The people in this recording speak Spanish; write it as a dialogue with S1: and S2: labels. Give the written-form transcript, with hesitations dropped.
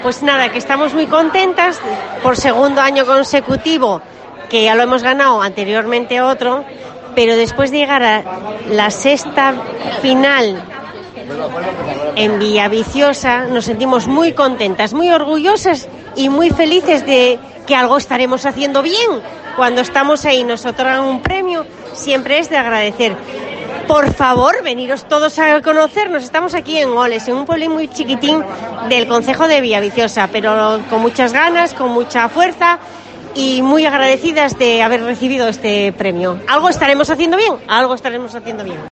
S1: Pues nada, que estamos muy contentas por segundo año consecutivo, que ya lo hemos ganado anteriormente otro, pero después de llegar a la sexta final en Villaviciosa nos sentimos muy contentas, muy orgullosas y muy felices de que algo estaremos haciendo bien. Cuando estamos ahí nos otorgan un premio, siempre es de agradecer. Por favor, veniros todos a conocernos. Estamos aquí en Oles, en un pueblo muy chiquitín del concejo de Villaviciosa, pero con muchas ganas, con mucha fuerza y muy agradecidas de haber recibido este premio. Algo estaremos haciendo bien, algo estaremos haciendo bien.